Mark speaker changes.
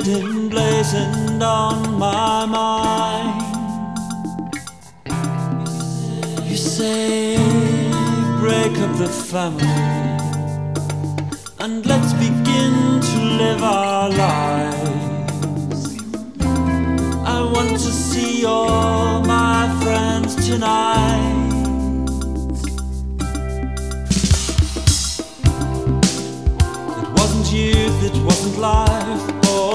Speaker 1: sitting blazing on my mind. You say, break up the family and let's begin to live our lives. I want to see all my friends tonight. It wasn't youth, it wasn't life,